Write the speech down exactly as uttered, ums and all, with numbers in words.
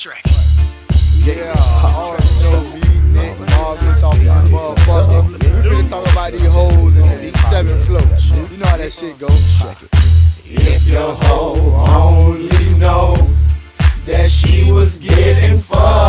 Yeah, I already know me, Nick, Marvin, talking to the motherfucker. We finna talk about these hoes and these seven floats. You know how that shit go. If your hoe only know that she was getting fucked.